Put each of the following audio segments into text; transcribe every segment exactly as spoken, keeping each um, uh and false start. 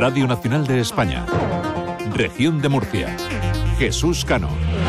Radio Nacional de España. Región de Murcia. Jesús Cano.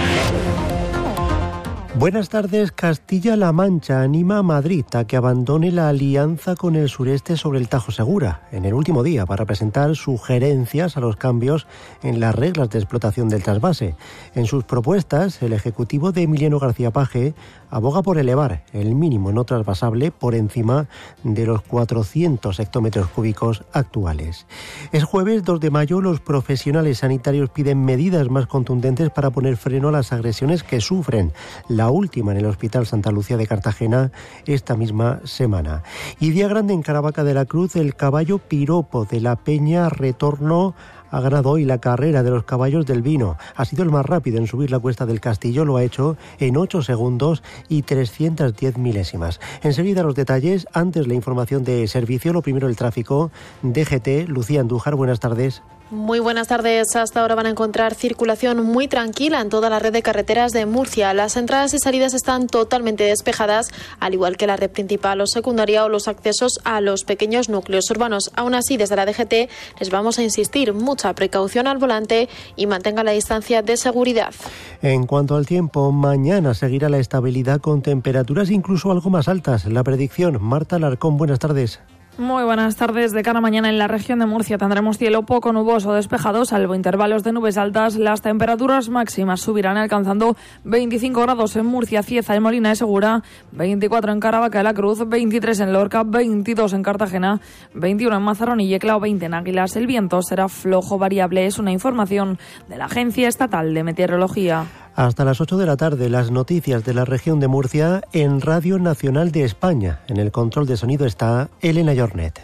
Buenas tardes. Castilla-La Mancha anima a Madrid a que abandone la alianza con el sureste sobre el Tajo Segura en el último día para presentar sugerencias a los cambios en las reglas de explotación del trasvase. En sus propuestas, el ejecutivo de Emiliano García Paje aboga por elevar el mínimo no trasvasable por encima de los cuatrocientos hectómetros cúbicos actuales. Es jueves dos de mayo. Los profesionales sanitarios piden medidas más contundentes para poner freno a las agresiones que sufren, la última en el Hospital Santa Lucía de Cartagena esta misma semana. Y día grande en Caravaca de la Cruz. El caballo Piropo de la Peña Retorno ha ganado hoy la carrera de los caballos del vino. Ha sido el más rápido en subir la cuesta del Castillo. Lo ha hecho en ocho segundos y trescientas diez milésimas. Enseguida los detalles. Antes la información de servicio. Lo primero el tráfico. D G T. Lucía Andújar, buenas tardes. Muy buenas tardes. Hasta ahora van a encontrar circulación muy tranquila en toda la red de carreteras de Murcia. Las entradas y salidas están totalmente despejadas, al igual que la red principal o secundaria o los accesos a los pequeños núcleos urbanos. Aún así, desde la D G T les vamos a insistir: mucha precaución al volante y mantenga la distancia de seguridad. En cuanto al tiempo, mañana seguirá la estabilidad con temperaturas incluso algo más altas. La predicción, Marta Alarcón, buenas tardes. Muy buenas tardes. De cara a mañana en la región de Murcia tendremos cielo poco nuboso despejado, salvo intervalos de nubes altas. Las temperaturas máximas subirán alcanzando veinticinco grados en Murcia, Cieza y Molina de Segura, veinticuatro en Caravaca de la Cruz, veintitrés en Lorca, veintidós en Cartagena, veintiuno en Mazarrón y Yecla, veinte en Águilas. El viento será flojo variable. Es una información de la Agencia Estatal de Meteorología. Hasta las ocho de la tarde, las noticias de la región de Murcia en Radio Nacional de España. En el control de sonido está Elena Jornet.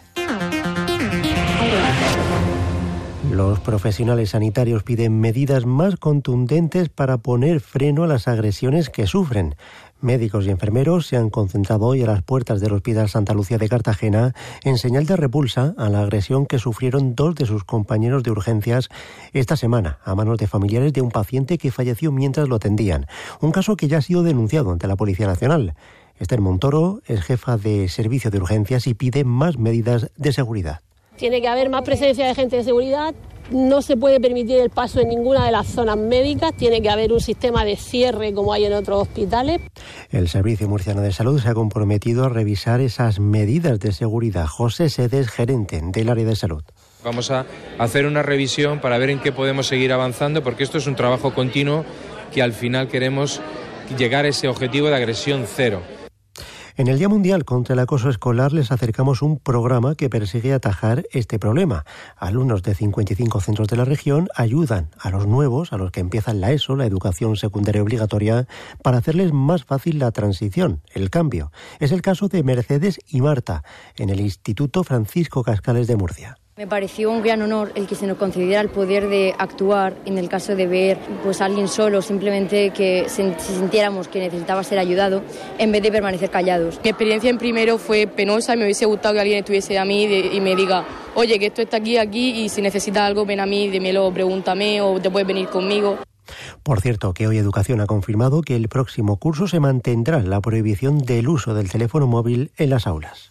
Los profesionales sanitarios piden medidas más contundentes para poner freno a las agresiones que sufren. Médicos y enfermeros se han concentrado hoy a las puertas del Hospital Santa Lucía de Cartagena en señal de repulsa a la agresión que sufrieron dos de sus compañeros de urgencias esta semana a manos de familiares de un paciente que falleció mientras lo atendían. Un caso que ya ha sido denunciado ante la Policía Nacional. Esther Montoro es jefa de servicio de urgencias y pide más medidas de seguridad. Tiene que haber más presencia de gente de seguridad. No se puede permitir el paso en ninguna de las zonas médicas. Tiene que haber un sistema de cierre como hay en otros hospitales. El Servicio Murciano de Salud se ha comprometido a revisar esas medidas de seguridad. José Sedes, gerente del área de salud. Vamos a hacer una revisión para ver en qué podemos seguir avanzando, porque esto es un trabajo continuo que al final queremos llegar a ese objetivo de agresión cero. En el Día Mundial contra el Acoso Escolar les acercamos un programa que persigue atajar este problema. Alumnos de cincuenta y cinco centros de la región ayudan a los nuevos, a los que empiezan la ESO, la educación secundaria obligatoria, para hacerles más fácil la transición, el cambio. Es el caso de Mercedes y Marta, en el Instituto Francisco Cascales de Murcia. Me pareció un gran honor el que se nos concediera el poder de actuar en el caso de ver pues, a alguien solo, simplemente que se, si sintiéramos que necesitaba ser ayudado, en vez de permanecer callados. Mi experiencia en primero fue penosa y me hubiese gustado que alguien estuviese a mí de, y me diga: oye, que esto está aquí, aquí, y si necesitas algo, ven a mí, dímelo, pregúntame o te puedes venir conmigo. Por cierto, que hoy Educación ha confirmado que el próximo curso se mantendrá la prohibición del uso del teléfono móvil en las aulas.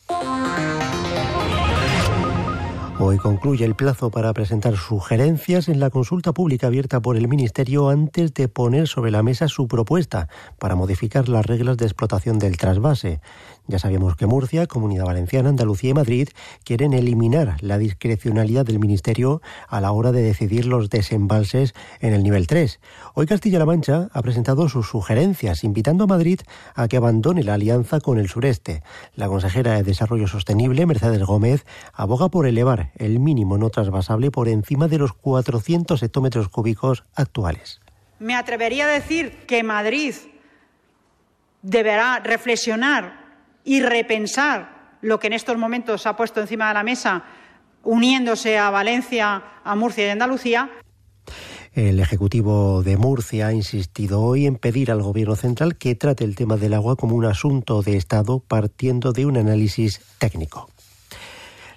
Hoy concluye el plazo para presentar sugerencias en la consulta pública abierta por el Ministerio antes de poner sobre la mesa su propuesta para modificar las reglas de explotación del trasvase. Ya sabíamos que Murcia, Comunidad Valenciana, Andalucía y Madrid quieren eliminar la discrecionalidad del Ministerio a la hora de decidir los desembalses en el nivel tres. Hoy Castilla-La Mancha ha presentado sus sugerencias, invitando a Madrid a que abandone la alianza con el sureste. La consejera de Desarrollo Sostenible, Mercedes Gómez, aboga por elevar el mínimo no trasvasable por encima de los cuatrocientos hectómetros cúbicos actuales. Me atrevería a decir que Madrid deberá reflexionar y repensar lo que en estos momentos ha puesto encima de la mesa, uniéndose a Valencia, a Murcia y a Andalucía. El Ejecutivo de Murcia ha insistido hoy en pedir al Gobierno central que trate el tema del agua como un asunto de Estado partiendo de un análisis técnico.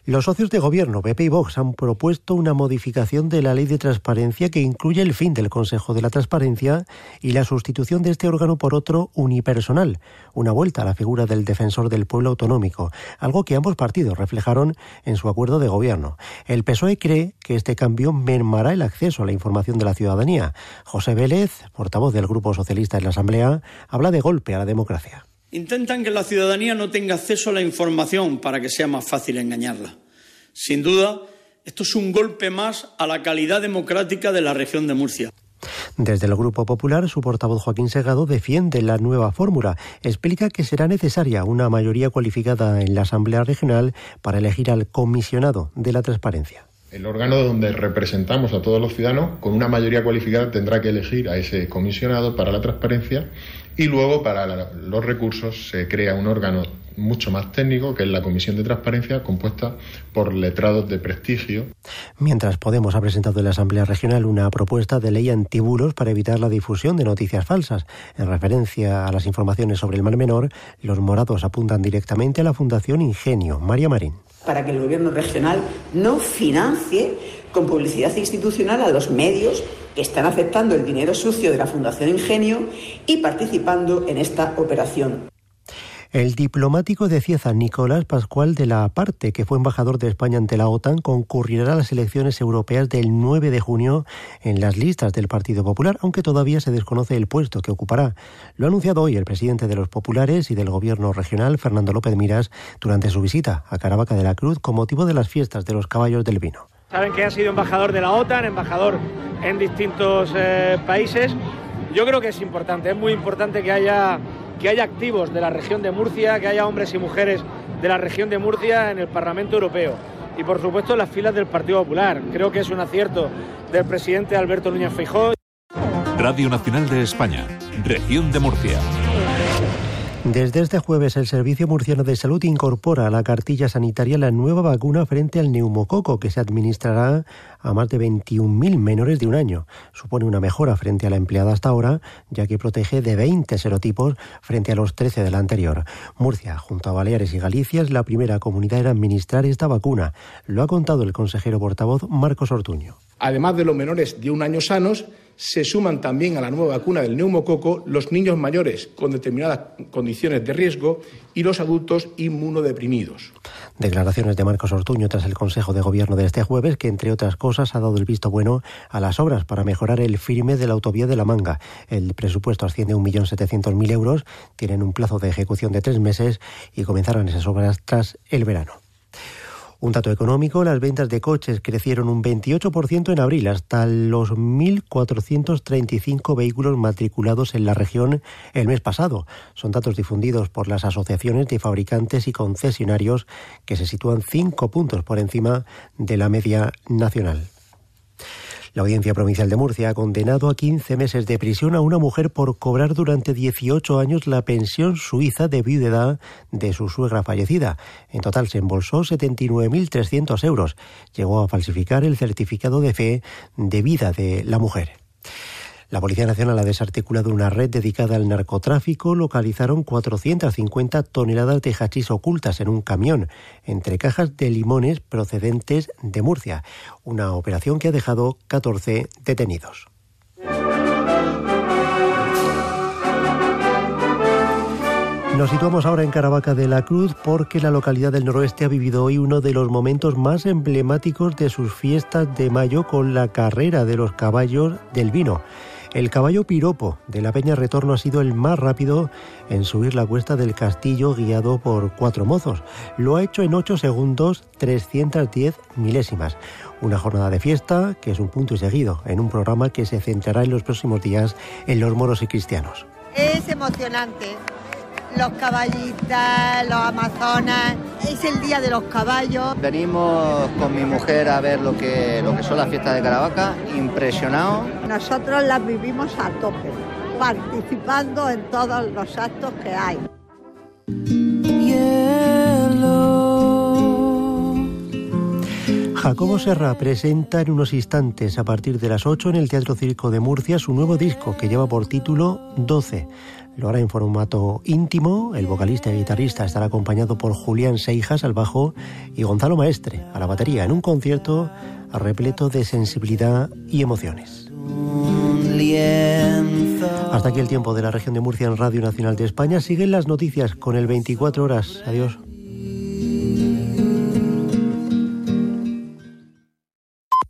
Los socios de gobierno, P P y Vox, han propuesto una modificación de la ley de transparencia que incluye el fin del Consejo de la Transparencia y la sustitución de este órgano por otro unipersonal, una vuelta a la figura del defensor del pueblo autonómico, algo que ambos partidos reflejaron en su acuerdo de gobierno. El P S O E cree que este cambio mermará el acceso a la información de la ciudadanía. José Vélez, portavoz del Grupo Socialista en la Asamblea, habla de golpe a la democracia. Intentan que la ciudadanía no tenga acceso a la información para que sea más fácil engañarla. Sin duda, esto es un golpe más a la calidad democrática de la región de Murcia. Desde el Grupo Popular, su portavoz Joaquín Segado defiende la nueva fórmula. Explica que será necesaria una mayoría cualificada en la Asamblea Regional para elegir al comisionado de la transparencia. El órgano donde representamos a todos los ciudadanos, con una mayoría cualificada, tendrá que elegir a ese comisionado para la transparencia y luego para la, los recursos se crea un órgano mucho más técnico, que es la Comisión de Transparencia, compuesta por letrados de prestigio. Mientras, Podemos ha presentado en la Asamblea Regional una propuesta de ley antibulos para evitar la difusión de noticias falsas. En referencia a las informaciones sobre el Mar Menor, los morados apuntan directamente a la Fundación Ingenio. María Marín. Para que el gobierno regional no financie con publicidad institucional a los medios que están aceptando el dinero sucio de la Fundación Ingenio y participando en esta operación. El diplomático de Cieza, Nicolás Pascual de la Aparte, que fue embajador de España ante la OTAN, concurrirá a las elecciones europeas del nueve de junio en las listas del Partido Popular, aunque todavía se desconoce el puesto que ocupará. Lo ha anunciado hoy el presidente de los populares y del gobierno regional, Fernando López Miras, durante su visita a Caravaca de la Cruz con motivo de las fiestas de los caballos del vino. Saben que ha sido embajador de la OTAN, embajador en distintos eh, países. Yo creo que es importante, es muy importante que haya... que haya activos de la región de Murcia, que haya hombres y mujeres de la región de Murcia en el Parlamento Europeo y, por supuesto, en las filas del Partido Popular. Creo que es un acierto del presidente Alberto Núñez Feijóo. Radio Nacional de España, Región de Murcia. Desde este jueves, el Servicio Murciano de Salud incorpora a la cartilla sanitaria la nueva vacuna frente al neumococo, que se administrará a más de veintiún mil menores de un año. Supone una mejora frente a la empleada hasta ahora, ya que protege de veinte serotipos frente a los trece de la anterior. Murcia, junto a Baleares y Galicia, es la primera comunidad en administrar esta vacuna. Lo ha contado el consejero portavoz Marcos Ortuño. Además de los menores de un año sanos, se suman también a la nueva vacuna del neumococo los niños mayores con determinadas condiciones de riesgo y los adultos inmunodeprimidos. Declaraciones de Marcos Ortuño tras el Consejo de Gobierno de este jueves, que entre otras cosas ha dado el visto bueno a las obras para mejorar el firme de la autovía de La Manga. El presupuesto asciende a un millón setecientos mil euros, tienen un plazo de ejecución de tres meses y comenzarán esas obras tras el verano. Un dato económico, las ventas de coches crecieron un veintiocho por ciento en abril, hasta los mil cuatrocientos treinta y cinco vehículos matriculados en la región el mes pasado. Son datos difundidos por las asociaciones de fabricantes y concesionarios, que se sitúan cinco puntos por encima de la media nacional. La Audiencia Provincial de Murcia ha condenado a quince meses de prisión a una mujer por cobrar durante dieciocho años la pensión suiza de viudedad de su suegra fallecida. En total se embolsó setenta y nueve mil trescientos euros. Llegó a falsificar el certificado de fe de vida de la mujer. La Policía Nacional ha desarticulado una red dedicada al narcotráfico. Localizaron cuatrocientas cincuenta toneladas de hachís ocultas en un camión, entre cajas de limones procedentes de Murcia. Una operación que ha dejado catorce detenidos. Nos situamos ahora en Caravaca de la Cruz porque la localidad del noroeste ha vivido hoy uno de los momentos más emblemáticos de sus fiestas de mayo, con la carrera de los caballos del vino. El caballo Piropo de la Peña Retorno ha sido el más rápido en subir la cuesta del castillo, guiado por cuatro mozos. Lo ha hecho en ocho segundos, trescientas diez milésimas. Una jornada de fiesta que es un punto y seguido en un programa que se centrará en los próximos días en los moros y cristianos. Es emocionante. Los caballistas, los amazonas, es el día de los caballos. Venimos con mi mujer a ver lo que, lo que son las fiestas de Caravaca, impresionados. Nosotros las vivimos a tope, participando en todos los actos que hay. Jacobo Serra presenta en unos instantes, a partir de las ocho, en el Teatro Circo de Murcia, su nuevo disco que lleva por título doce. Lo hará en formato íntimo. El vocalista y guitarrista estará acompañado por Julián Seijas al bajo y Gonzalo Maestre a la batería, en un concierto repleto de sensibilidad y emociones. Hasta aquí el tiempo de la región de Murcia en Radio Nacional de España. Siguen las noticias con el veinticuatro horas. Adiós.